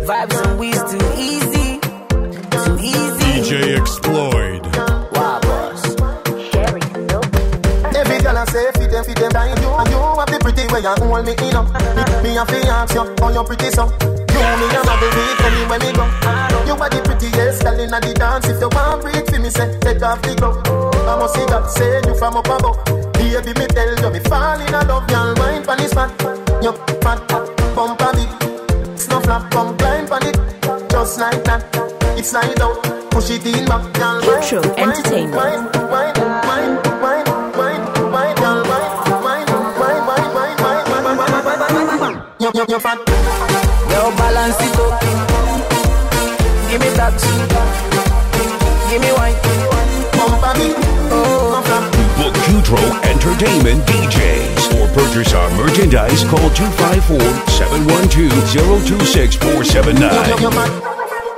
Vibes and weeds too easy. Too easy. DJ Exploid. Wow, boss. Every girl I say fit them dying you. And you have the pretty way you hold me in up. Me a fi ask you, how you pretty so. You me a have the beat anywhere me go. You are the prettiest girl inna the dance. If you want breathe for me say, take off the glove. I must see God say you from up above. Baby me tell you me fall in love. Y'all wine pon this fat. You fat, bump a bit. Snuff flap, come climb pon it. Just like that. It's slide out, push it in back. Y'all Future Entertainment. Wine. You're fat. Yo, balance it up. Give me that. Give me wine. Bump a bit. Book Jutro Entertainment DJs. For purchase our merchandise, call 254-712-026479.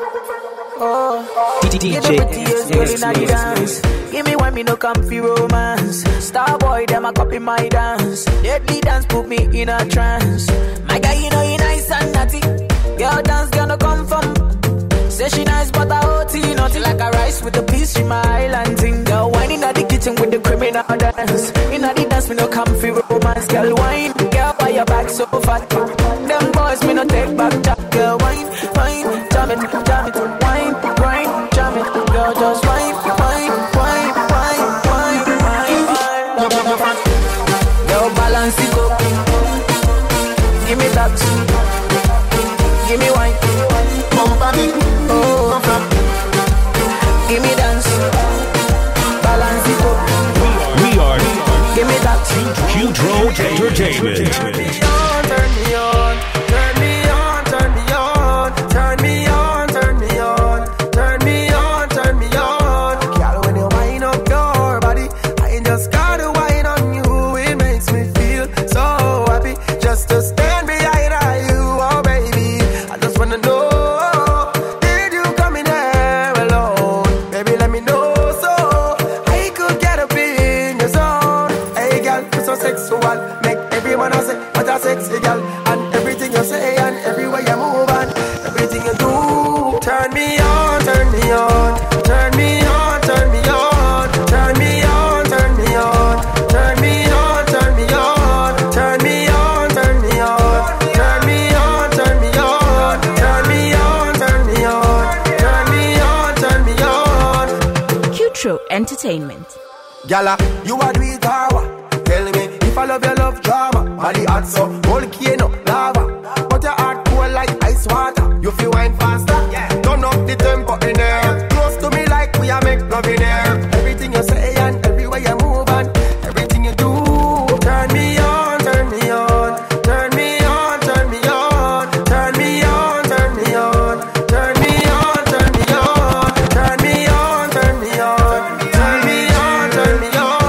Give me one, me no comfy romance. Starboy, them a copy my dance. Deadly dance put me in a trance. My guy, you know he nice and naughty. Girl dance gonna come from. Say she nice but I OT. Nothing like a rice with a piece in my island thing. Girl whining at the kitchen with the criminal dance. In the dance, me no comfy romance. Girl wine, girl why your back so fat. Them boys me no take back chat. Girl wine, jam it, wine, jam it. Girl just wine. Girl balance it up. Give me that. Give me wine. Bump a bit. Give me dance. Balance it up. We are Give me that. Jutro Entertainment. Turn me on, turn me on. Turn me on, turn me on. Turn me on, turn me on. Turn me on, turn me on. Girl, when you wind up your body, I just gotta wine on you. It makes me feel so happy just to stand behind you, oh baby. I just wanna know. Sexy girl, and everything you say and everywhere you move and everything you do. Turn me on, turn me on, turn me on, turn me on, turn me on, turn me on, turn me on, turn me on, turn me on, turn me on, turn me on, turn me on, turn me on, turn me on, turn me on, turn me on. Jutro Entertainment. Gala, you are doing power. Tell me if I love your love drama. Body hot so volcano lava, but your heart cold like ice water. You feel wine faster, yeah. Turn up the tempo in there. Close to me like we are make love in there. Everything you say and everywhere you move and everything you do. Turn me on, turn me on, turn me on, turn me on, turn me on, turn me on, turn me on, turn me on, turn me on, turn me on, turn me on, turn me on.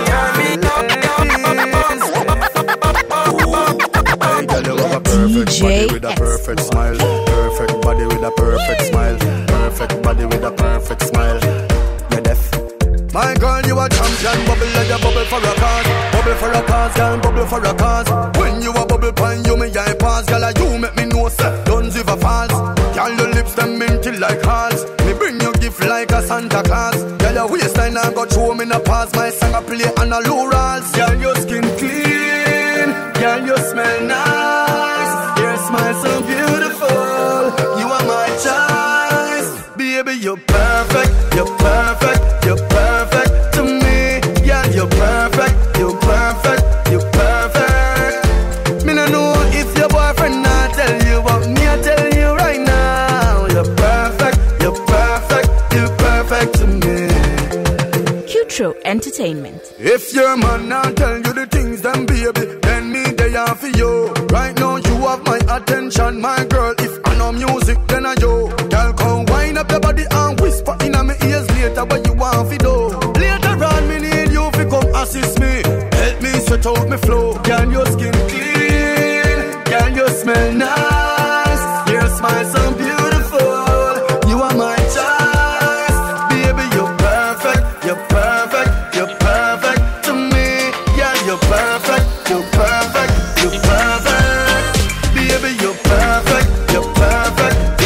DJ with a perfect smile, perfect body with a perfect smile, perfect body with a perfect smile. You're deaf. My girl, you a champion, bubble like a bubble for a cause, bubble for a cause, girl, bubble for a cause. When you a bubble pine, you me eye pass, girl, you make me know say don't give a false. Girl, your lips them minty like hearts. Me bring you gift like a Santa Claus. Girl, your waistline I got show me in a pass. My song I play on a low rolls. Girl, your skin clean, girl, you smell nice. Your smile so beautiful. You are my choice, baby. You're perfect. You're perfect. You're perfect to me. Yeah, you're perfect. You're perfect. You're perfect. Me no know if your boyfriend not tell you, but me I tell you right now. You're perfect. You're perfect. You're perfect to me. Jutro Entertainment. If your man not tell you the things, then baby, then me they are for you. Right now you have my attention, my girl. If I know music, then I yo. Girl, come wind up your body and whisper in my ears later what you want to do. Later on, me need you to come assist me. Help me sweat out me flow. Girl, your skin clean. Girl, you smell nice. Your smile so beautiful. You are my choice, baby. You're perfect. You're perfect. You're perfect to me. Yeah, you're perfect. You're perfect. You're perfect. Baby, you're perfect. You're perfect.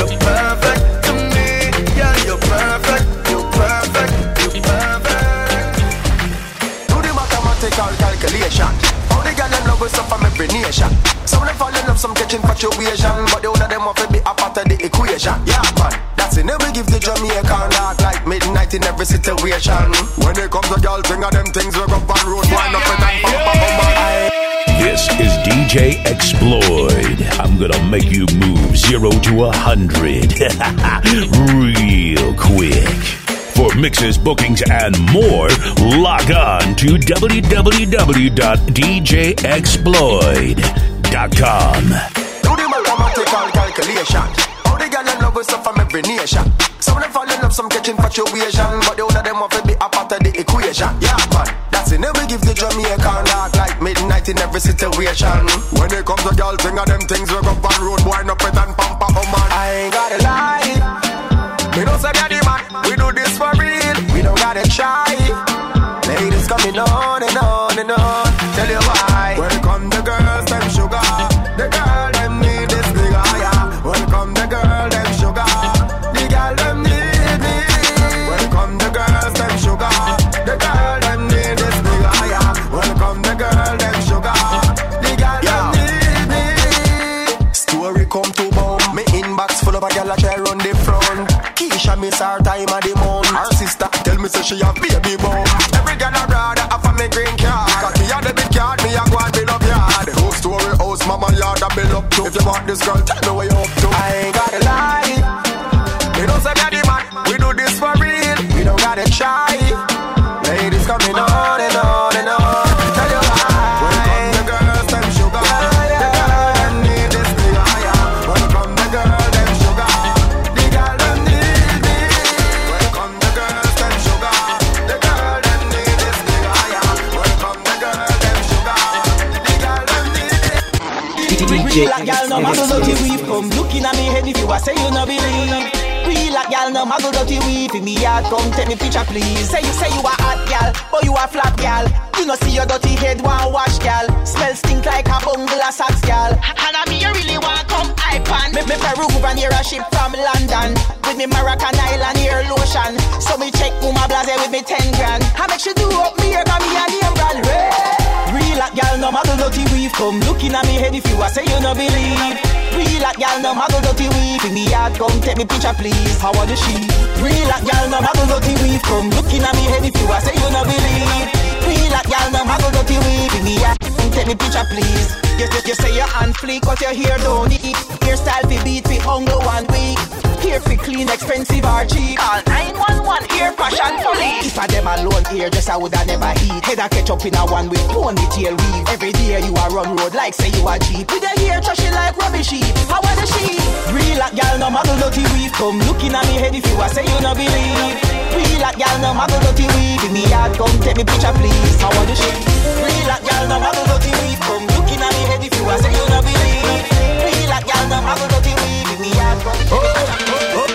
situation, but the other them want to be a part of the equation. Yeah, man, that's it. Never give the Jamaican dark like midnight in every situation. When it comes to girl thing, them things we go on road, wind up and This is DJ Exploid. I'm gonna make you move 0 to 100 real quick. For mixes, bookings, and more, log on to www.djexploid.com. Do the mathematical calculation. All the girls in love with stuff from every nation. Some of them fall in love, some catch infatuation, but the other them want to be a part of the equation. Yeah, man, that's it. Never give the Jamaican dark like midnight in every situation. When it comes to girl thing, them things we go on road, wind up it and pump up, man. I ain't gotta lie. Me don't say daddy man, we do this for real. We don't gotta try. Ladies coming on and on and on. Tell you why. Welcome the girls, them sugar. The girl them need this big higher. Welcome the girl, them sugar. The girl them need me. Welcome the girls, them sugar. The girl them need this big higher. Welcome the girl, them sugar. The girl them need me. Story come to bomb. Me inbox full of a girl a try run the front. Keisha miss her time of the month. Her sister tell me say she have baby bump. Every girl a brother have a me green card. Cause me a the big card, me a go and build up yard. Whole story house, mama yard a build up to. If you want this girl, tell me where you up to. I ain't gotta lie. We don't say daddy man, we do this for real. We don't gotta try. Ladies coming on and on and on. Tell you why. Welcome the girls, them sugar. The girl them need this big higher. Welcome the girl, them sugar. The girl them need me. Welcome the girls, them sugar. The girl them need this big higher. Welcome the girl, them sugar. The girl them need Real like y'all no muggle dirty weave. Come looking at me head if you a say you no believe. Real like y'all no muggle dirty weave. In me yard come take me picture please. Say you a hot gal, but you a flat gal. You no see your dirty head one wash gal. Smell stink like a bungle a socks gal. And I me you really want come iPan. Me Peruvian here a ship from London. With me Moroccan Island here lotion. So me check Uma Blase with me 10 grand. I make sure do up me here cause me a name brand. Real like y'all no muggle dirty weave. Come looking at me head if you a say you no believe. Real like y'all no muggle dirty weave. In me yard come take me picture please. How are the sheep? Real like y'all no muggle dirty weave. Come looking at me head if you a say you no believe. Real like y'all no muggle dirty weave. In me yard come take me picture please. You say your hand fleek but your hair don't eat. Hairstyle fi beat fi hunger 1 week. Hair fi clean expensive or cheap. Call 911 hair fashion police. If I them alone here just I woulda never eat. Head a catch up in a one with ponytail weave. Every day you a run road like say you a jeep. With your hair trashy like rubbish sheep. How are the sheep? Real like y'all no muggle dirty weave. Come looking at me head if you a say you no believe. Real like y'all no muggle dirty weave. In me yard come take me picture please. How are the sheep? Real like y'all no muggle dirty weave. Come looking at me head if you a say you no believe. Real like y'all no muggle dirty weave. In me yard come take me picture please.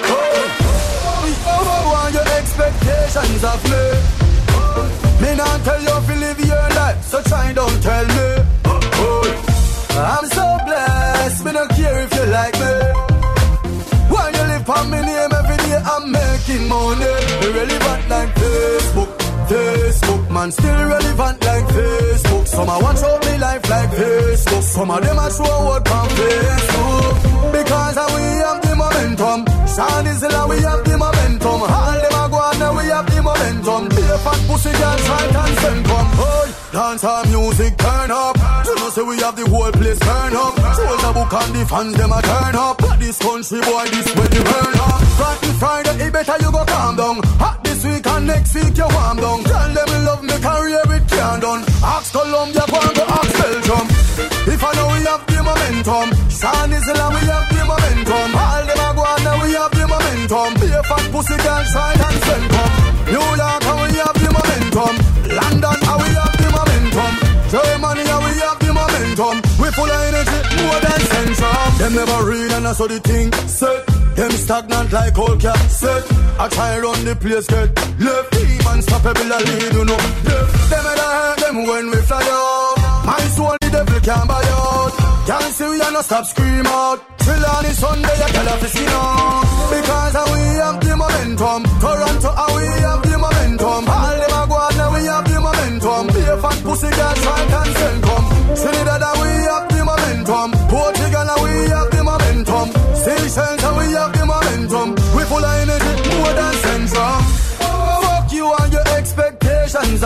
want your expectations of me. Me not tell you if you live your life, so try don't tell me. I'm so blessed, me don't care if you like me. When you live on me name every day, I'm making money. Irrelevant like Facebook, man, still relevant like Facebook. Some I want show me life like Facebook. Some of them I show what on Facebook. Because we have the momentum. Sound is like we have the momentum. All them a go on now we have the momentum. Be a fat pussy girl, right and send come. Hey, dance our music, turn up. You know say we have the whole place turn up. Show the book and the fans them a turn up. But this country boy, this way the burn up. Friday, it better you go calm down. Hot this week and next week you warm down. Tell them you love me career it can't done. Ask Colombia, go and go ask Belgium. If I know we have the momentum. Sound is like we have the momentum. All them a go on now we have the momentum. Be a fat pussy girl, side and send come. New York how we have the momentum. London how we have the momentum. Germany how we have the momentum. We full of energy more than central. Them never read and I saw the thing set. Them stagnant like old cat set. I try run the place get left. Demons stop a bill lead you know. Them and I hurt them when we fly out. My soul the devil can't buy out. Can't see we are no stop scream out. Till on the Sunday I tell her to see now. Because we have the momentum. Toronto how we have the momentum. All them a go out now we have the momentum. Be a fat pussy girl try and send come. Trinidad how we have the momentum. Portugal how we have the momentum.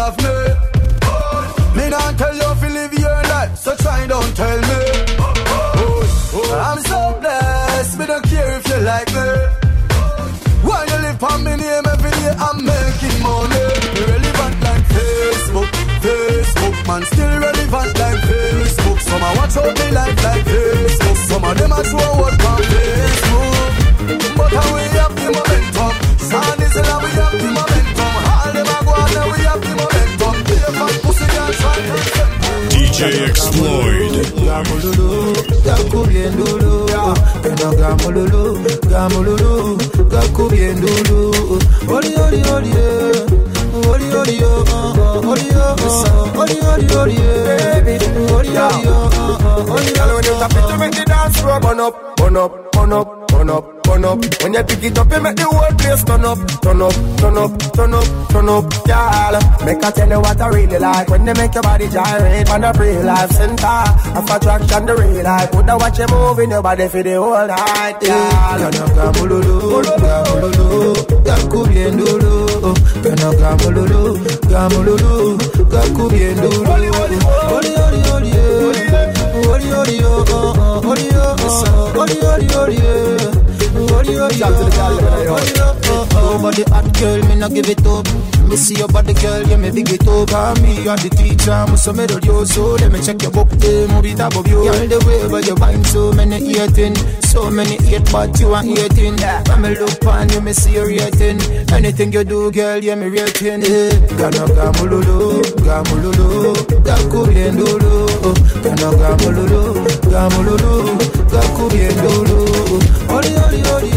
of me. Me not tell you if you live your life, so try don't tell me. I'm so blessed, me don't care if you like me. Why you live on me name every day, I'm making money. Relevant like Facebook, man, still relevant like Facebook. Some I watch out me like Facebook. Some of them I show what on Facebook. But how we have the momentum. Sun is in we have the momentum. All them I go out there, we have the momentum. Pussy girl try to DJ Exploid. Gamululu, gakubiendulu. Kena gamululu, gamululu, gakubiendulu. Oli oli oli oli oli oli oli oli baby. Oli oli oli. Girl, when you tap it, you make the dance floor burn up, burn up, burn up, burn up, burn up. When you pick it up, you make the whole place turn up, turn up, turn up, turn up, turn up. Girl, make I tell you what I really like. When they make your body gyrate on the real life center of attraction, the real life. Would I watch you moving your body for the whole night, girl? Gamululu, gamululu, gakubiendulu. Kena gamululu, gamululu, gakubiendulu. Oli oli oli oli oli oli oli body hot girl, me not give it up. Me see your body girl, yeah me big it up. Me and the teacher, me so me do you. So let me check your book, move it above you. Girl, the way where you find so many eating, so many eat, but you are eating. When me look on you, me see you rating. Anything you do, girl, yeah me rating. Gana gamululu, gamululu, gakubiendulu. Gana gamululu, gamululu, gakubiendulu. Oli oli oli.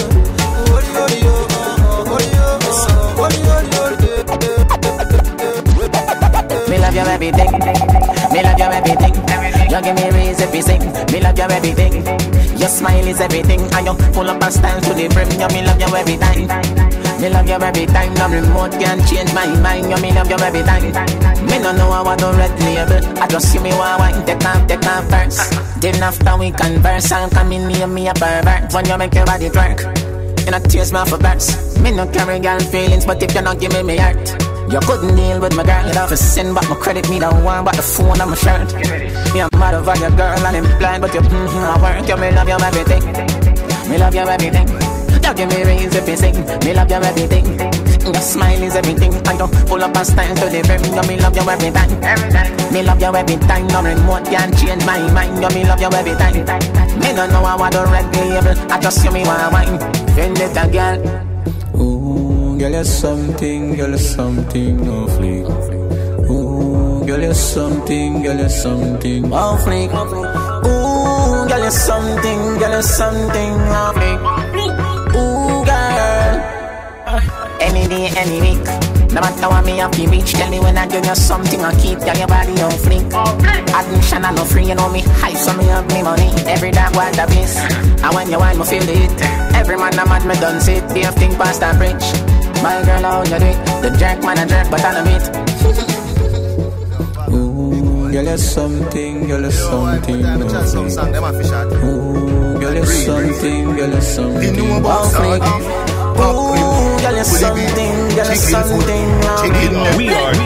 Me love you everything, me love you everything. You give me reason to sing. Me love you everything. Your smile is everything, and you full up a style to the brim. You me love you every time. Me love you every time. No remote can change my mind. You me love you every time. Me no know how I do red label. I just see me wine, take off first. Then after we converse, I'll come in near me a pervert. When you make your body twerk, you not tears me for birds. Me no carry girl feelings, but if you not give me heart. You couldn't deal with my girl, you'd have to send back my credit. Me don't want but the phone on my shirt. Me I'm mad over your girl and I'm blind, but you I work. You me love you everything. Me love you everything. You give me reason to sing. Me love you everything. Your smile is everything. And you pull up a style to the brim. You me love you every time. Me love you every time. No remote can change my mind. You me love you every time. Me don't know how I do red label. I just see me want wine. Vendetta girl. Girl, you're something, no fleek. Ooh, girl, you're something, oh fleek. Ooh, girl, you're something, oh fleek. Ooh, girl. Any day, any week. No matter what me have to reach. Tell me when I give you something I keep. Girl, your body on fleek. Admission I no free, you know me high, so me have me money. Every dog want the base. And when you want me feel it. Every man a mad me done sit. Be a thing past that bridge. My girl, how you do it? The jerk man a jerk, but I love it. Ooh, girl, you're something, no fleek. Ooh, girl, you're something, oh fleek. Ooh, girl, you're something, We are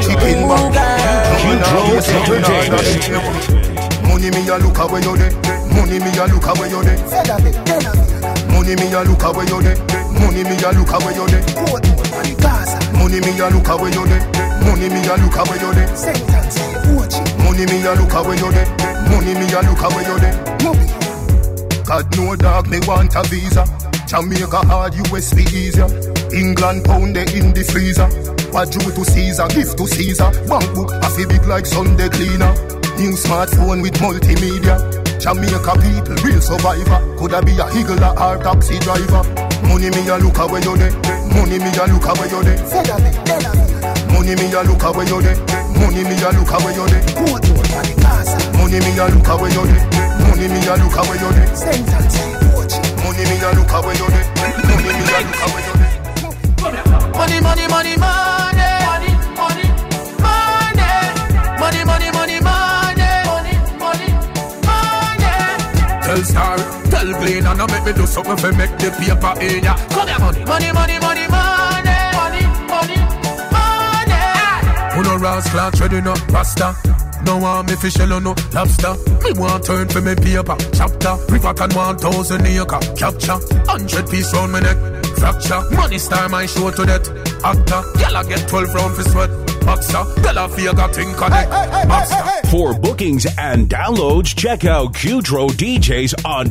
Q-Tro Entertainment. Money me a look away you dey. Money me a look away you dey. Money me a look away you dey. Money me a look away you dey. Money me a look away you dey. Money me a look away you dey. Money me a look away you dey. Money me a look away you dey. God no dog me want a visa. Jamaica hard, US be easier. England pound they in the freezer. What due to Caesar, give to Caesar. Bank book a fi big like Sunday cleaner. New smartphone with multimedia. Jamaica people, real survivor. Coulda be a higgler or taxi driver. Money me a look away you dey. Money me a look away you dey. Money me a look away you dey. Money me a look away you dey. Money me a look away you dey. Money me a look away you dey. Money me a look away you dey. Money me a look away you dey. Money, money, money, money, money, money, money, money, money, money, money, money, money. Tell Star, tell Glenn, and I make me do something for make the paper in ya. Come here, money, money, money, money, money, money, money, money. Who no Ras cloth ready no pasta. No one me fish no lobster. Me want turn for me paper chapter. River can 1,000 acre capture. 100 piece round me neck fracture. Money star my show to that actor. Girl I get 12 round for sweat. Boxer. Girl I feel got thing connect. For bookings and downloads, check out Qtro DJs on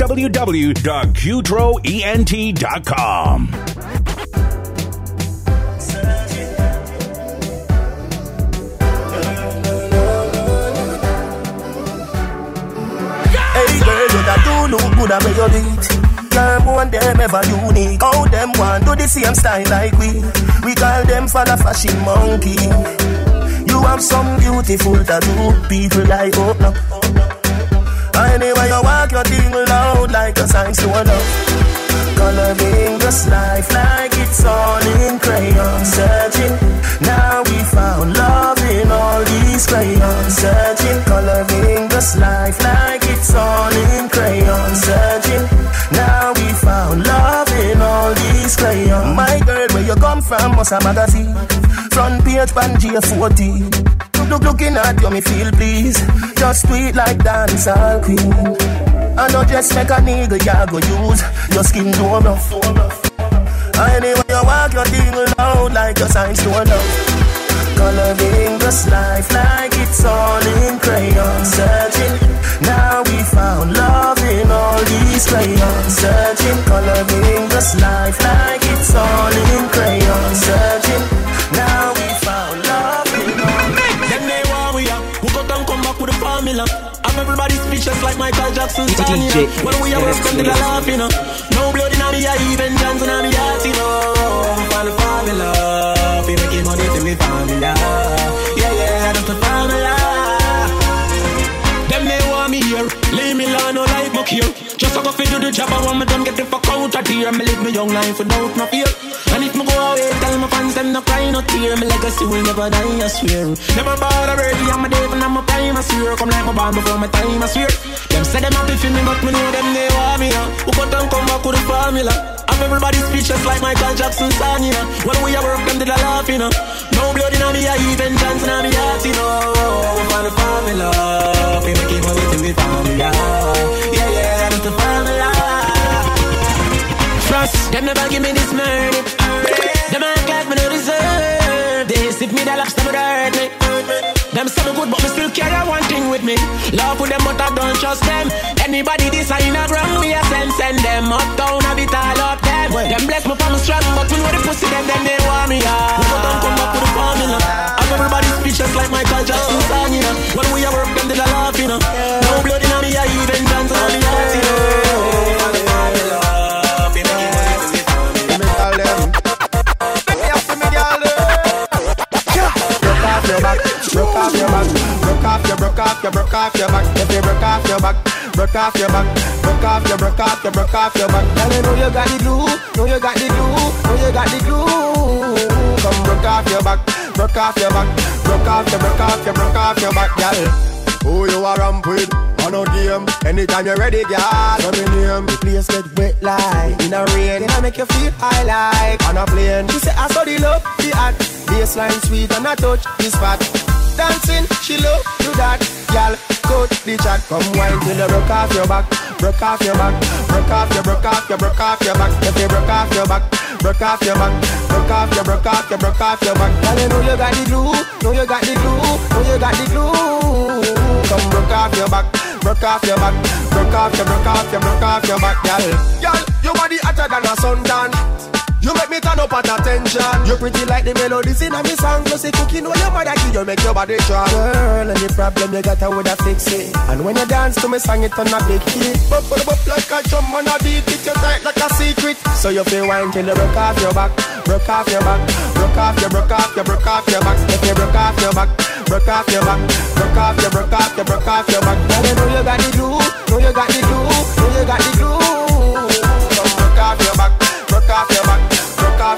www.qtroent.com. Do look good at where you beat. Them one them ever unique. How them want do the same style like we. We call them for the fashion monkey. You have some beautiful tattoo. People like oh no. Anyway you walk your thing loud like a sign to a love. Coloring this life like it's all in crayon. Searching, now we found love in all these crayons. Searching, coloring this life like it's all in crayon. Searching, now we found love in all these crayons. My girl, where you come from, must a magazine. Front page, Pangea 14. Looking at you, me feel please. Just tweet like dancehall queen. I know just make a nigga, ya go use your skin to enough. Anyway, you walk your thing loud like your signs to enough. Coloring this life like it's all in crayon. Searching, now we found love in all these crayons. Searching, coloring this life like it's all in crayon. Searching, now we found love in all these. Then they want we up, who got and come back with a formula. Everybody speechless like Michael Jackson standing up. When we are working to the laugh, you know. No blood in me, I even dance in me heart, you know. For the formula, we making money to me formula. Yeah, that's the formula. Them they want me here, leave me alone, no like my cure. Just to go fit do the job, I want me done get the fuck out of here. Me live my young life without no fear. And if me go away, tell my fans them no cry, no tear. My legacy will never die, I swear. Never bother early, I'm a day and I'm a prime, I swear. Come like my band before my time, I swear. Them say them happy for me, but me know them they want me, Who got and come back with the formula. Have everybody speechless like Michael Jackson song, you know. When we are work, them did a laugh, you know. No blood in me, I even dance in me heart, you know. For the formula, we make it money to me formula. Yeah, that's the formula. Trust, them never give me this money. Them act like me no deserve this. If me the lobster would hurt me. Them say me good but me still carry one thing with me. Love with them but I don't trust them. Anybody this I in a wrong way I send them uptown have it all up them. Them bless me for me strong but we know the pussy them they want me out. We don't come back with the formula. Have everybody speechless like Michael Jackson song, you know. When we are work them did a laugh, you know. No blood in me I even dance on me heart, you know. Broke off your back. If you broke off your back, broke off your back, broke off your back. Girl, you know you got the glue, know you got the glue, know you got the glue. Come broke off your back, broke off your back, broke off your back, girl. Who you are ramp with? On no game. Anytime you're ready, girl, let me name. The place get wet like in a rain. Then I make you feel high like on a plane. She say I saw the love, the hot baseline sweet and I touch this spot. Dancing, she love do that. Girl, coat the chat. Come wine till you broke off your back, broke off your back, broke off your back. If you broke off your back, broke off your back, broke off your back. Girl, you know you got the glue, know you got the glue, know you got the glue. Come broke off your back, broke off your back, broke off your back, girl. Girl, your body hotter than a suntan. You make me turn up at attention. You pretty like the melodies in a me song. Plus the cooking when your mother give you make your body strong. Girl, any problem you got I woulda fix it. And when you dance to me song it on a big hit. Bop like a drum on a beat. It you tight like a secret. So you feel wine till you broke off your back, broke off your back, broke off your back. If you broke off your back, broke off your back, broke off your back. Girl, you know you got the glue, know you got the glue, know you got the glue. Come broke off your back, broke off your back. I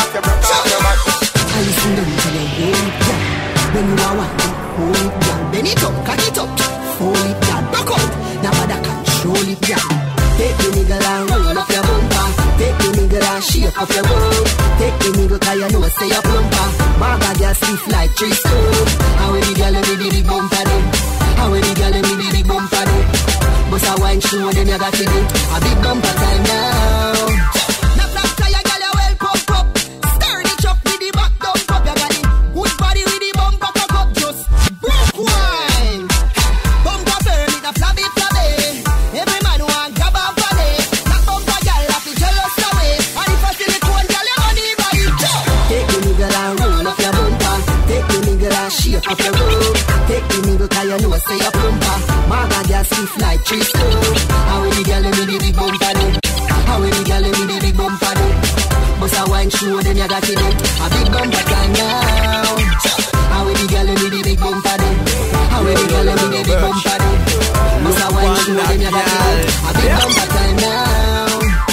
listen to you say, hold it down. When you are wanting, hold it down. Bend it up, cut it up, hold it down. Rock out, now bother control it down. Take the nigga and roll up your bumper. Take the nigga and shake up your bum. Take the nigga cause you know say you're plumper. Maga girl girl stiff like tree stone. How we the girl with the big bumper do? How we the girl with the big bumper do? Bust a wine show them you got to do. A big bumper time now. Now black fire girl you well pump up. Stir the truck with the back down pop. You got it good body with the bumper cock up. Just broke wine. Bumper firm it a flabby flabby. Every man want grab a body. That bumper girl have to jealous away. And if I see the cold girl you on the body. Take the nigga and roll up your bumper. Take the nigga and shake up your road. Take the nigga cause you know say a plumper. Maga girl stiff like tree stone. How we the girl with the big bumper do? How we the girl with the big bumper do? Bust a wine show them you got to do. A big bumper time now. How we the girl with the big bumper do? How we the girl with the big bumper do? Bust a wine show them you got to do. A big bumper time now.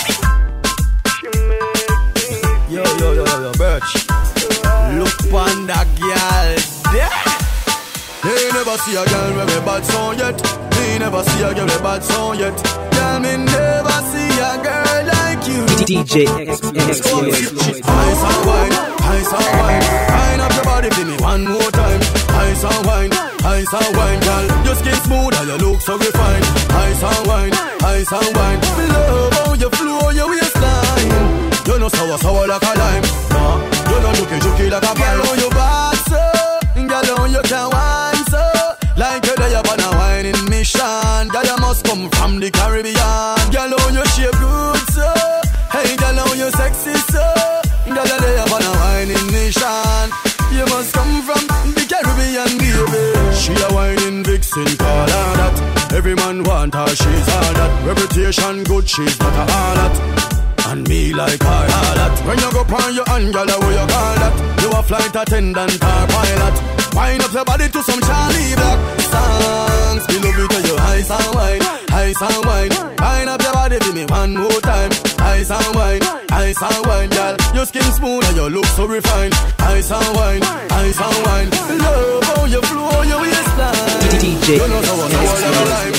Yo, Birch. Look on that girl. They never see a girl with a bad song yet. They never see a girl with a bad song yet. Girl, me never see a girl like you. DJ Exploid. Ice and wine, ice and wine. Wine up your body for me one more time. Ice and wine, girl. Your skin smooth and your look so refined. Ice and wine, ice and wine. Me love how you flow your waistline. You know sour like a lime. Nah, you know juky like a pie. Girl, on your bad so, girl, on you can wine so. Like you there on a whining mission. Girl, you must come from the Caribbean. Girl, on you shape good so. Hey, girl, on you sexy so. Girl, you there on a whining mission. You must come from the Caribbean, baby. She a whining vixen, call her that. Every man want her, she's all that. Reputation good, she's not a harlot. And me like her harlot. When you go on your hand, girl, what you call that? You a flight attendant or pilot. Wind up your body to some Charlie Black songs. Me love it when you ice and wine, ice and wine. Wind up your body for me one more time. Ice and wine, girl. Your skin smooth and your look so refined. Ice and wine, ice and wine. Love how you flow your waistline. DJ. You know how I life.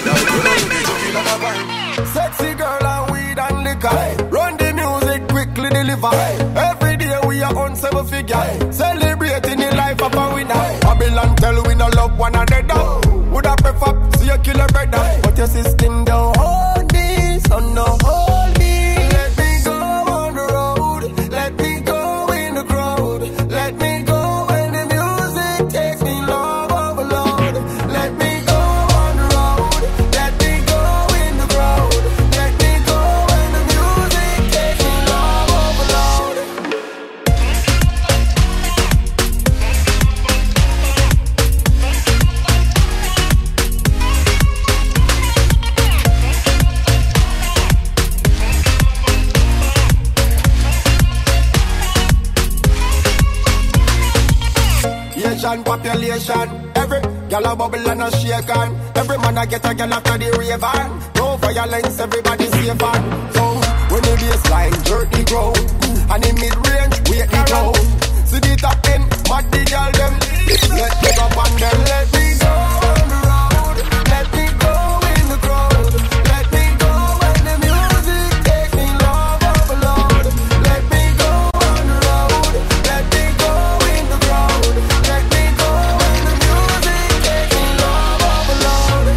Sexy girl and weed and liquor. Run the music, quickly deliver. Every day we are on 7 figure. Celebrating the life of a winner. Babylon tell we no love one another. Would I prefer see you kill a brother? But your system don't hold me, so no hold me. Let me go on the road. Let me go in the crowd. Let me go when the music takes me love overload. Let me go on the road. Let me go in the crowd. Let me go when the music takes me love overload. Asian population, every gal a bubble and a shake on. Every man a get a gal after the rave on. No violence, everybody safe on. So when the baseline jerk the ground, and the mid-range wait the crowd. See the top end, mad the gal them. Let me go on them, let me go on the road. Let me go in the crowd. Let me go when the music takes me love overload. Let me go on the road. Let me go in the crowd. Let me go when the music takes me love overload.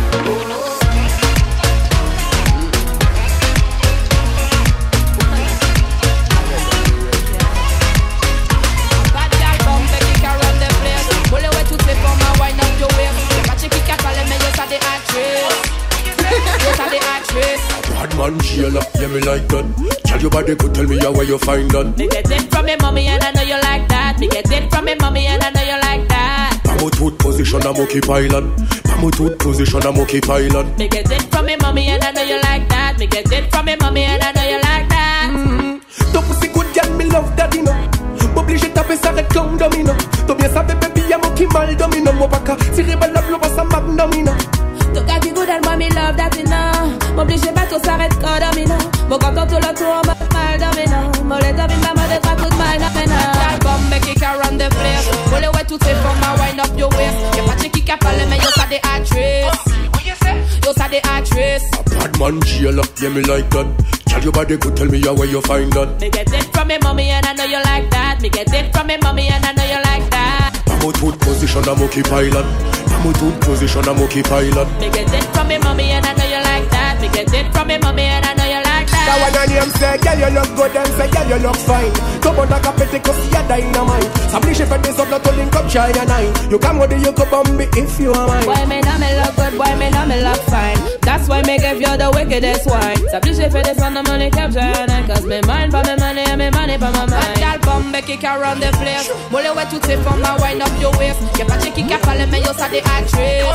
Bad girl come, baby, can run the place. Pull away to take for my wine up your waist. You got your kick at all, me yes, the actress. Yes, the actress. Bad man, Sheila, yeah, me like that. Tell your body good, tell me how where you find that. Me get it from me mommy and I know you like that. Me get it from me mommy and I know you like that. Pamutut position, I'm okay pilot. Pamutut position, I'm okay pilot. Me get it from me mommy and I know you like that. Me get it from me mommy and I know you like that. Ton pussy good, girl, me love that, you know. M'oblige taper ça red clown domino. Toi bien savais, baby, y'a mon qui mal domino. Mon baka, tiré balle la blouse, ça m'abdomino. Toi got the good and moi me love that, you know. M'oblige pas tout s'arrête quand domino. Mon content tout le tour, on mal domino. Mon let up in ma mode, pas tout mal domino. Girl, come make it can run the place. Pull away to take from my wind up your waist. You pas check qui parle, mais you're the actress. You're the actress. Bad man, Sheila, yeah, me like that. Tell your body good, tell me where you find that. Me get it from me mommy and I know you like that. Me get it from me mommy and I know you like that. I'm a good position, I'm okay pilot. I'm a good position, I'm okay pilot. Me get it from me mommy and I know you like that. Me get it from me mommy and I know you like that. Now when your name say, girl you look good and say, girl you look fine. Come on like a petty cause you're dynamite. Some shit for this up, not to link up shy and nine. You come with you could bomb me if you are mine. Boy me know me look good, boy me know me look fine. That's why me give you the wickedest wine. Some shit for this on the money capture and nine. Cause me mind for me money and me money for my mind. Girl bomb me kick around the place. Mole way to take from my wind up your waist. You patch kick a follow me, you saw the actress.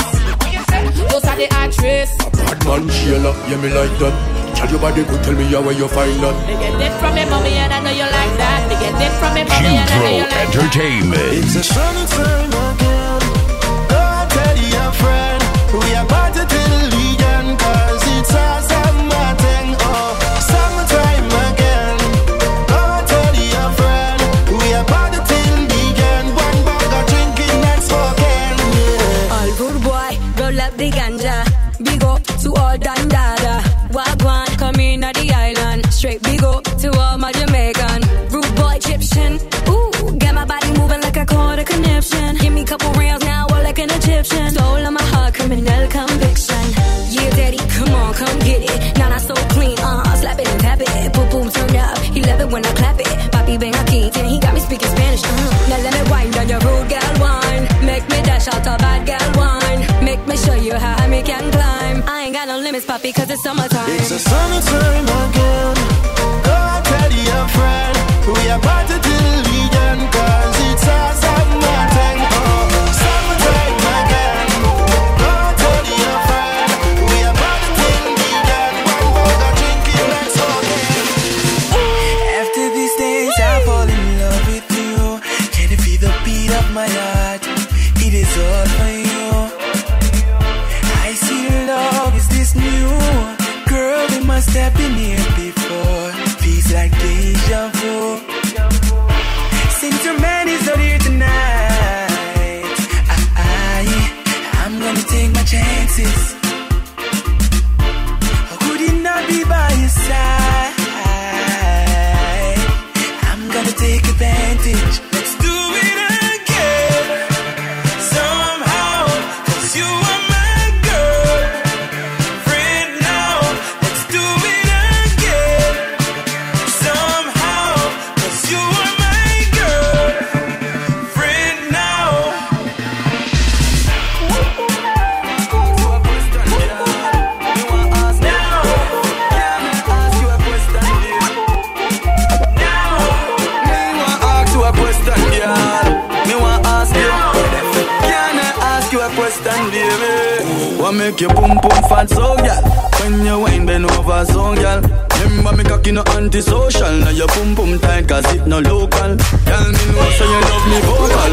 You saw the actress. A bad man Sheila, yeah me like that. Tell your body good, tell me where you find that. Me get it from me mommy and I know you like that. Me get it from me mommy and I know you like that. Entertainment. It's a summertime again. Go tell your friend we are party till the legion, cause it's a summer thing. Oh, summertime again. Go tell your friend we are party till the legion. One bag of drinking and smoking. Yeah. All good boy, roll up the ganja. Big up to all Dandada. Wagwan, come in at the island. Straight big up to all my Jamaican. Rude boy Egyptian. Ooh, got my body moving like I caught a conniption. Give me a couple rounds now, all like an Egyptian. Soul on my heart, criminal conviction. Yeah, daddy, come on, come get it. Now not so clean, slap it and tap it. Boom, boom, turn up. He love it when I clap it. Papi bang aquí, then he got me speaking Spanish. Now let me wind down your rude gal wine. Make me dash out a bad gal wine. Make me show you how I can climb. I ain't got no limits, papi, cause it's summertime. It's a summertime again. Go tell your friend we are party till the legion, cause it's a summer thing. Oh, summertime again. Go tell your friend we are party till the legion. One bag of drinking and smoking. After these days I fall in love with you. Can you feel the beat of my heart? It is all for you. I see love, is this new? Girl, we must have been here before. Feels like deja vu. Since your man is not here tonight, I'm gonna take my chances. Or could he not be by your side? I'm gonna take advantage. Let's do it again. Somehow, 'cause you are my girl. Friend now, let's do it again. Somehow, 'cause you are my girl. Friend now. What make you boom boom fat so gal? When you wine bend over so gal. Remember me cocky no antisocial. Now your boom boom tight cause it no local. Tell me no so you love me vocal.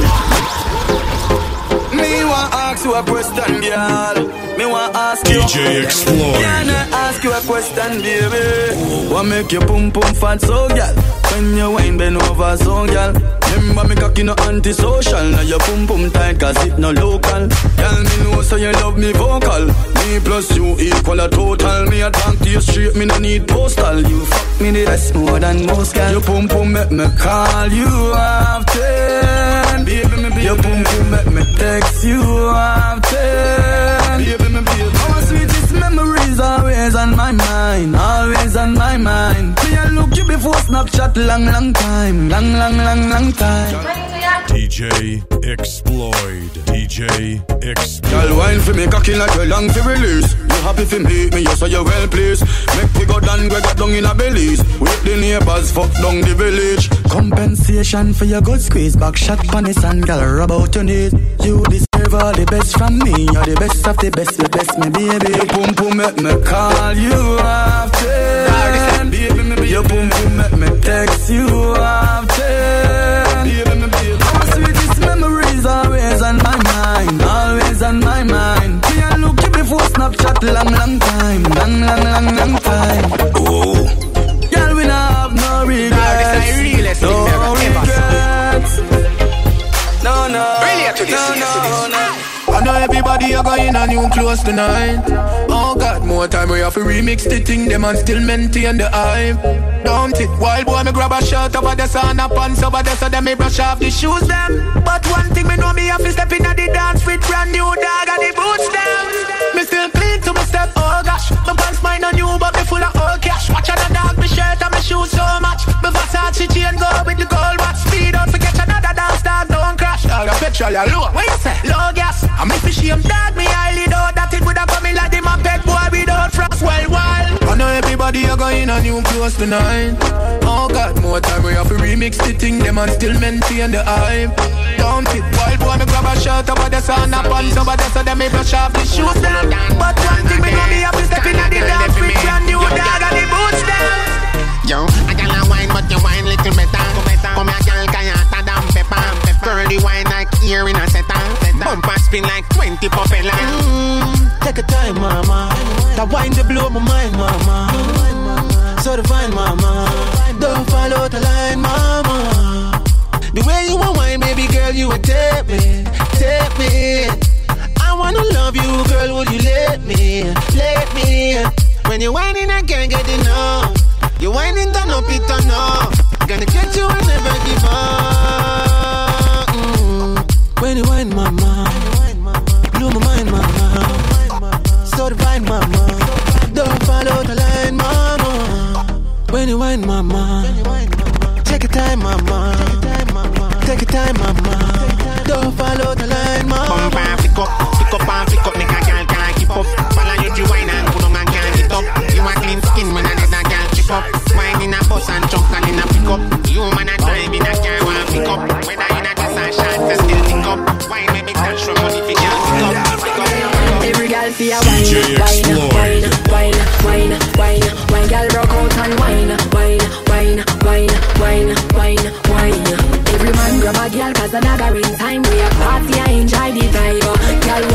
Me want ask you a question, girl. Me want ask you. DJ Exploid. Can I ask you a question, baby? What make you boom boom fat so gal? When you wine bend over so gal. Remember me cocky no antisocial. Now your boom boom tight cause it no local. Tell me no so you love me vocal. Me plus you equal a total. Me a talk to you straight, me no need postal. You fuck me the best more than most gal. Your boom boom make me call you often. Baby me baby. Your boom boom make me text you often. Baby me baby. Our sweetest memories always on my mind. Always on my mind. Me a look you before Snapchat long time. Long time. DJ Exploid. DJ Exploid. Girl, wine for me, cocky like you long for release. You happy for me, me you say you well pleased. Make we go down, we got down in a Belize. With the neighbors, fuck down the village. Compensation for your good squeeze. Back shot panis and girl, rub out your knees. You deserve all the best from me. You're the best of the best, me baby. Your boom boom make me call you often. Baby, me baby. Your boom boom make me text you often. Baby, me baby. Our sweetest memories always on my mind. Always on my mind. Me a look you before Snapchat long time. Long time. Oh, girl, we not have no regrets. No regrets. No. I know everybody everybody are going a new clothes tonight. Oh God, more time we have to remix the thing, them and still maintain the hype. Don't it, wild boy, me grab a shirt over the sun, a pants over there, so them me brush off the shoes them. But one thing me know, me have to step in at the dance with brand new dog and the boots them. Me still clean to my step, oh gosh. My pants mine on new, but me full of old cash. Watch out the dog, me shirt and me shoes so much. Me Versace chain go with the gold watch. Speed up, forget another dance, dog, don't crash. Dog, a petrol, ya low, what you say? Low gas, I make me shame, dog, me highly doubt that it woulda come in like the Moped boy without frost, well, wild. I know everybody are going a new clothes tonight. Oh God, more time we have to remix the thing, them and still maintain the hype. Don't it, wild boy, me grab a shirt over the sun, a pants over there, so them me brush off the shoes them. But one thing me know, me have to step in at the dance with brand new dog and the boots them. Yo, I got a wine, but you wine little better. Come here, girl, can you add damn pepper? Curly wine like here in a setter. Bumper spin like 20 propeller. Take a time, mama. That wine they blow my mind, mama. So divine, mama. Don't follow the line, mama. The way you want wine, baby girl, you would take me, take me. I wanna love you, girl, would you let me, let me? When you're whining, I can't get enough. You whining, turn up, it turn up. Gonna get you and never give up. When you whine, mama, blow my mind, mama. So divine, mama. Don't follow the line, mama. When you whine, mama, take your time, mama. Take your time, mama. Don't follow the line, mama. Bump and flick up, make a girl can't keep up. Follow you, you whine and put on and can't get up. You a clean skin when I let a girl chip up. Wine in a bus and chunk and in a pick up. You man a drive in a car and pick up. Whether in a dress and short, they still pick up. Wine make me touch from money if you can't pick up. Every girl feel wine, wine, girl rock out and wine. Every man grab a girl 'cause the dagger in time. We a party and enjoy the vibe. Girl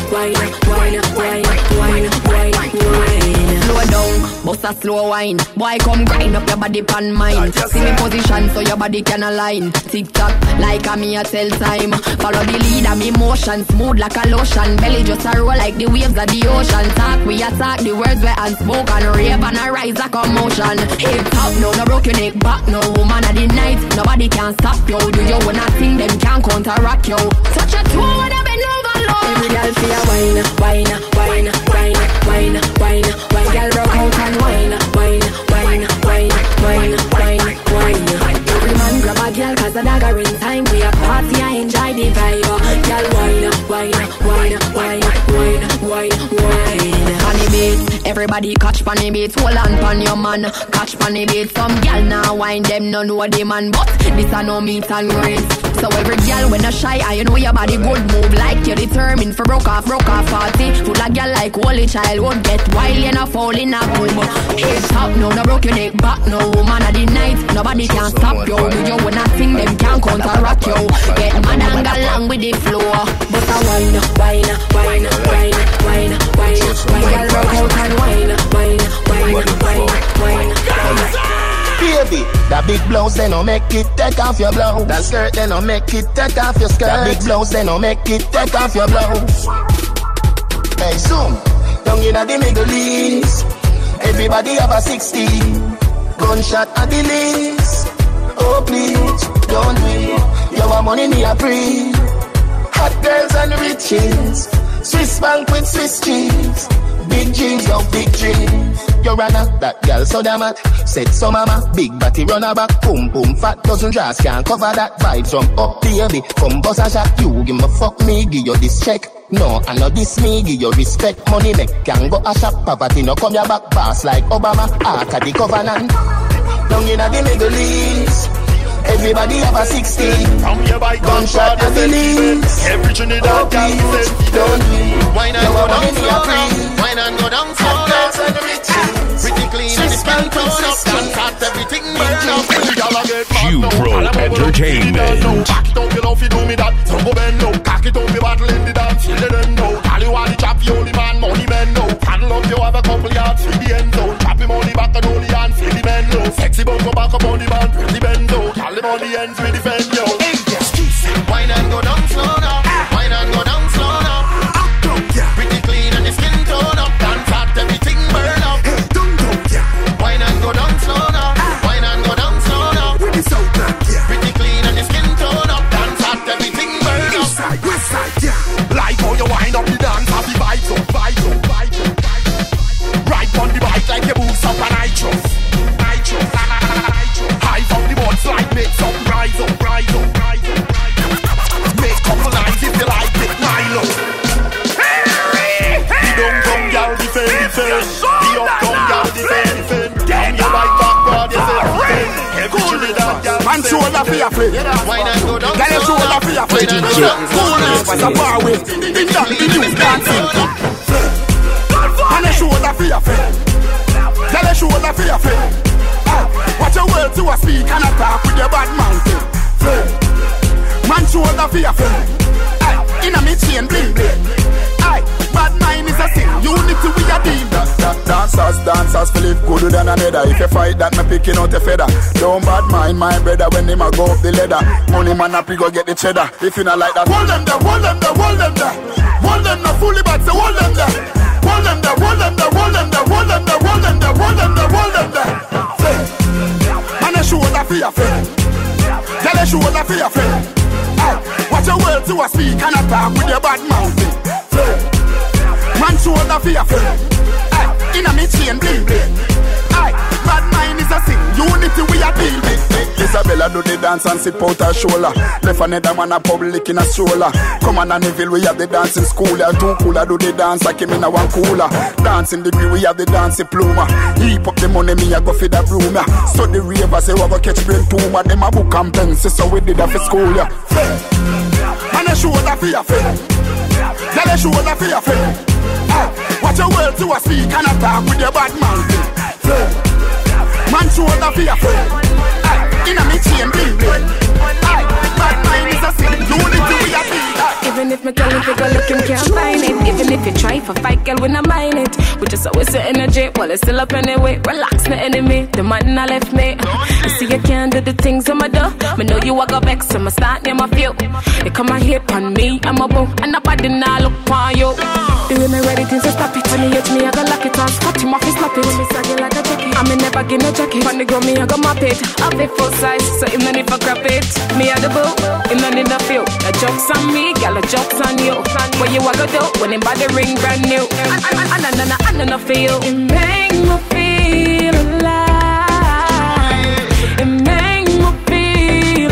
wine. Slow down, bust a slow wine. Boy come grind up your body pan mine. See me position so your body can align. Tick tock like a me a tell time. Follow the lead of me motion, smooth like a lotion. Belly just a roll like the waves of the ocean. Talk we attack the words we unspoken. Rave and a rise like a motion. Hip top no broke your neck back. No woman of the night, nobody can stop you. Do you wanna think them can't counteract you? Touch a toe with a bend over low. Every girl feel wine. Girl rock out and wine. Every man grab a girl 'cause the dagger in time. We a party and enjoy the vibe. Girl wine. Funny beats, everybody catch funny beats. Hold on pon your man, catch funny beats. Some girl now wine them no know the man, but this a no meet and grace. So every girl when a shy, I know your body good move like you're determined for broke off party. Full of girl like holy child won't get wild and a fall in a good. Head top, no broke your neck back, no woman of the night, nobody can stop you. Do you wanna sing them can't counteract you? Get mad and go along with the flow. But a wine. Girl rock out and wine. Baby, that big blouse they no make it take off your blouse. That skirt they no make it take off your skirt. That big blouse they no make it take off your blouse. Hey, soon, down in the Middle East, everybody have a 16. Gunshot at the least. Oh please, don't wait. You want money, me a free. Hot girls and riches. Swiss bank with Swiss cheese. Big dreams, love big dreams. You're that girl so damn hot. Said so mama, big body run her back. Boom boom fat doesn't dress can't cover that. Vibes from up baby, come bust a shot. You give me fuck me, give you this check. No, I know this me, give you respect. Money make can go a shop. Poverty no come your back. Boss like Obama, Ark of the Covenant. Down in the Middle East, everybody have a 16. Gunshot at the least. Every Trinidad girl says don't we? Wine and go down slow now. Wine and go down slow now. Pretty clean and the skin tone up. Dance at everything burn up. Q-Pro Entertainment. Back it up, you love you do me that. So go bend now. Cock it up, you battle in the dance. Feel the end now. Call you all the chop, you only man, money men now. Paddle up, you have a couple yards. See the end zone. Chop him on the back and only hand. See the men now. Sexy bum go back up on the band. Pretty bend now. Call him on the ends with the fend yo. Wine and go down slow now. Wine and go down slow now. Man shoulder for your friend. Girl, your shoulder for your friend. Cool was a bar with. Ding dong, the new dancing. Man, your shoulder for your friend. Girl, your shoulder for your friend. Watch your words to a speak and a talk with your bad mountain. Man, shoulder for your friend. In a me chain, bling bling. Bad mind is a sin. Unity we a deal. Dancers, Philip gooder than another. If you fight that, me picking out a feather. Don't bad mind my brother when him a go up the ladder. Money man up, go get the cheddar. If you not like that, hold them there, hold them there, hold them there. Hold them there, fully bad, so hold them there. Hold them there, hold them there, hold them there, hold them there, hold them there, hold them there, hold them there. Man, a shoulder for your friend. Tell a shoulder for your friend. Watch your words to a speak and a talk with your bad mountain. Man shoulder for your friend. In a me chain bling bling. Bad mind is a sin. Unity we a deal with. Isabella do the dance and sip out her shoulder. Left another man a public in a stroller. Come on Anneville, we have the dancing school. Too cooler do the dance like him in a one cooler. Dancing degree, we have the dance diploma. Heap up the money, me a go for the broom. So the ravers say we go catch brain tumor. Them a book and pencil, so we did that for school. Man a shoulder for your friend. Tell a shoulder for your friend. Watch your words to a speak and a talk with your bad mountain. Man shoulder for your friend. In a me chain bling bling. Bad mind is a sin. Unity we a deal. Even if me tell him to go look, him can't find it. Even if you try for fight, girl, we not mind it. We just always the energy, while it's still up anyway. Relax, the enemy, the man I left me. You see you can't do the things I'm a do. Me know you a go back, so I'ma start near my few. You come and hate on me, I'm a boo, and nobody now look on you. The way me ready things to stop it. When he hit me, I go lock it off. Scotch him off, he slap it. When me sag it like a jacket, I me never give no jacket. When they grow me, I go mop it. Have it full size, so him no need for grab it. Me a the boo, him no need no feel. The joke's on me, girl, the joke's on you. What you a go do when him body ring brand new? I no feel. It make me feel alive. It make me feel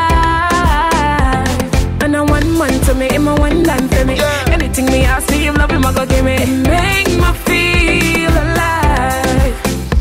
alive. And I want man to me, him a one done for me. Anything me I see him love him, I go give me. It make me feel alive.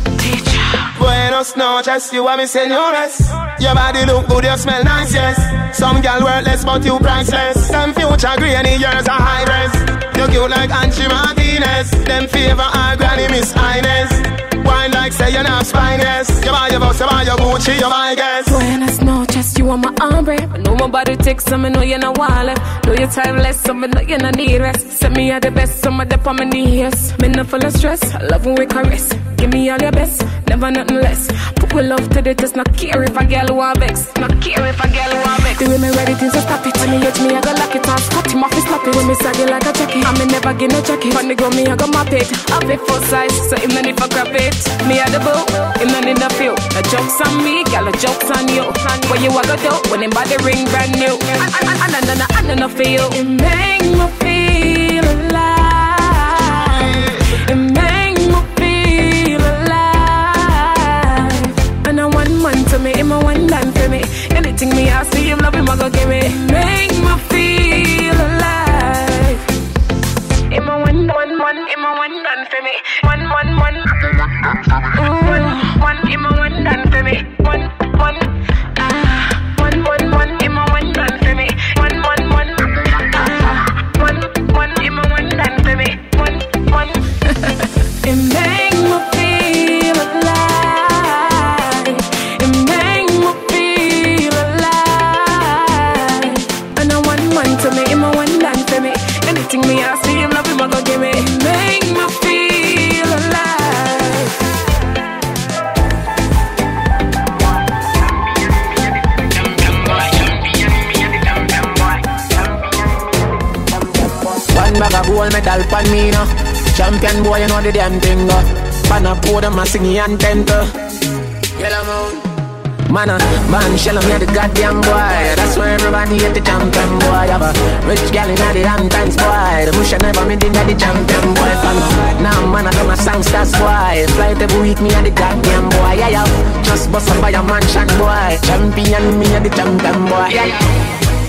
Buenos noches, you are me senores. Your body look good, you smell nice, yes. Some girl worthless, but you priceless. Some future grainy years are high res. You cute like Angie Martinez. Them favor our granny Miss Inez. Wine like say you're not spineless. You buy your boss, you buy your Gucci, you buy guess. Buenos noches, you are my hombre. I know my body takes some, I know you're not wallet. Know you're timeless, so I know you not need rest. Send me at the best, some of the on my knees. Me not full of stress, I love when we caress. Give me all your best, never nothing less. Put we love to the test, not care if a girl want vex. Not care if a girl want vex. The way me ready things to stop it. When he hit me, I go lock it off. Scotch him off, he slap it. When me sag it like a jacket, I me never give no jacket. When they go me, I go mop it. Have it full size, so him no need for grab it. Me a the boo, him no need no feel. The joke's on me, girl, the joke's on you. What you a go do when him body ring brand new? I no feel. It make me feel alive. It make me feel alive. And I want man to me, him a one done for me. Anything me I see him love him, I go give me. It make me feel alive. Him a one done for me. One. One, him a one done for me. One, him a one done for me. One, him a one done for me. One. It make me feel alive. It make me feel alive. And I want man to me, him a one done for me. Anything me I see him love him, I go give me. It make me feel alive. One bag of gold medal pan me now. Champion boy, you know the damn thing go. Pan a pour them a singing anthem to. Yellow moon. Man, shell me the goddamn boy. That's why everybody hate the champion boy. Have a rich gal in the Hamptons boy. The bush never made in the champion boy. Now man, I do my songs, that's why. Flight every week, me and the goddamn boy. Yeah. Just bust up by a mansion boy. Champion, me and the champion boy. Yeah.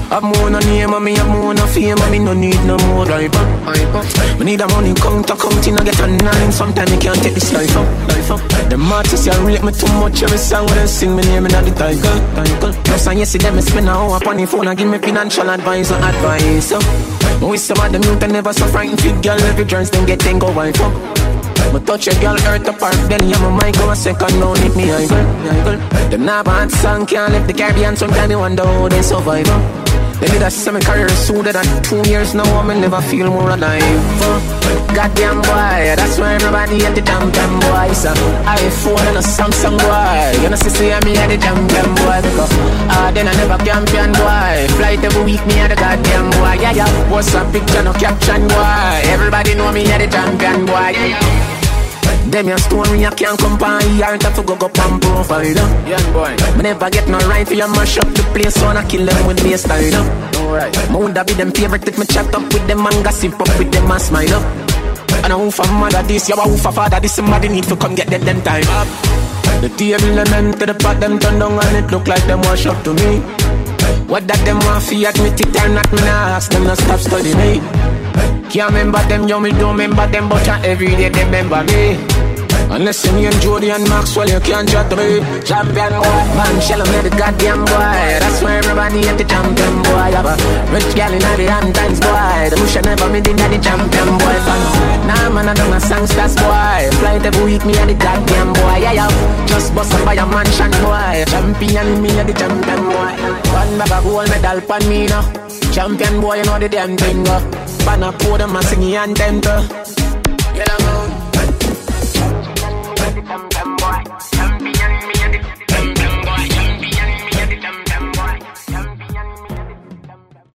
Have more no name and me have more no fame and me no need no more hype up. Me need a money counting I get a 9. Sometimes me can't take this life up. Them artists you rate me too much. Every song when they sing me name in the title. Plus and yesterday me spend an hour upon the phone and give me financial advice. With some of them youth and never so frightened fit girl. Every joints them get 10 go wife up. Me touch a girl hurt apart, then yeah, my mind go a second, now hit me idle. Them nah bad song, can't leave the Caribbean, sometimes they wonder how they survive. They did a semi career sooner than 2 years now, I may never feel more alive. Goddamn boy, that's why everybody at the champion boy. So iPhone and a Samsung boy. You know see me at the champion boy. Because then I never champion boy. Flight every week me at the goddamn boy. Yeah, what's a picture no caption boy. Everybody know me at the champion boy. Them your story I can't compare. You aren't have to go and profile. Yeah boy, me never get no right for you mash up the place, so I kill them with baseline. Alright, my woulda be them favorite if me chat up with them and gossip up with them and smile up. And I who for mother this, you a who for father this, somebody need to come get them time up. The table them to the pot, them turn down and it look like them wash up to me. What that them want fi admit it or not, me nah ask them to stop studying me. Can't remember them, yo, me don't remember them, but every day they remember me. Unless you me and Jody and Maxwell, you can't chat to me. Champion boy, man, shell me the goddamn boy. That's why everybody at the champion boy. Have a rich gal in the Hamptons boy. The bush never made in the champion boy. Nah man, I don't a songsters boy. Flight every week, me at the goddamn boy. Yeah, just bust up by a mansion boy. Champion, me at the champion boy. One bag of gold medal pan me now. Champion boy, you know the damn thing. Banner pour them and sing the anthem. Yeah, man.